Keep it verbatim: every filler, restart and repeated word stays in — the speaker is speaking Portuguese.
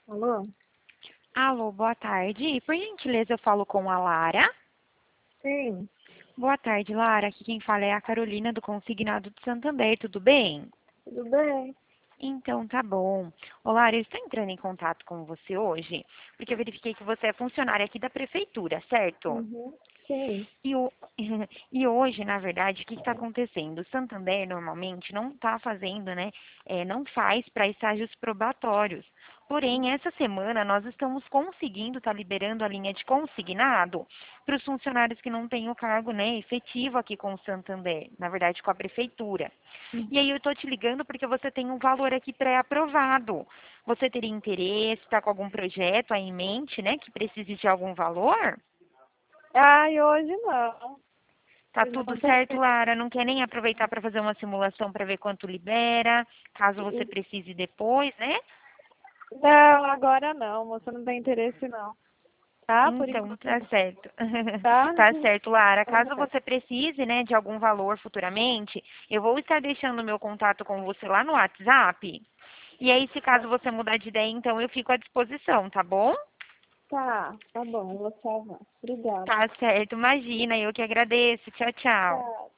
Alô? Alô, boa tarde. Por gentileza, eu falo com a Lara. Sim, Boa tarde, Lara. Aqui quem fala é a Carolina do Consignado de Santander. Tudo bem? tudo bem? Então, tá bom. Ô, Lara, eu estou entrando em contato com você hoje porque eu verifiquei que você é funcionária aqui da prefeitura, certo? Uhum. Sim. E, o- e hoje, na verdade, o que está acontecendo? O Santander normalmente não está fazendo, né? eh, não faz para estágios probatórios. Porém, essa semana nós estamos conseguindo, estar liberando a linha de consignado para os funcionários que não têm o cargo, né, efetivo aqui com o Santander, na verdade com a prefeitura. E aí eu estou te ligando porque você tem um valor aqui pré-aprovado. Você teria interesse, está com algum projeto aí em mente, né, que precise de algum valor? Ai, hoje não. Tá Hoje tudo não tem. certo, Lara? Não quer nem aproveitar para fazer uma simulação para ver quanto libera, caso você E- precise depois, né? Não, agora não, moça, não tem interesse não. Tá? Por Então, enquanto tá não. certo. Tá? Tá certo, Lara. Então Caso tá. você precise, né, de algum valor futuramente, eu vou estar deixando o meu contato com você lá no WhatsApp. E aí, se caso você mudar de ideia, então eu fico à disposição, tá bom? Tá, tá bom, eu vou salvar. Obrigada. Tá certo. Imagina, eu que agradeço. Tchau, tchau. Tchau.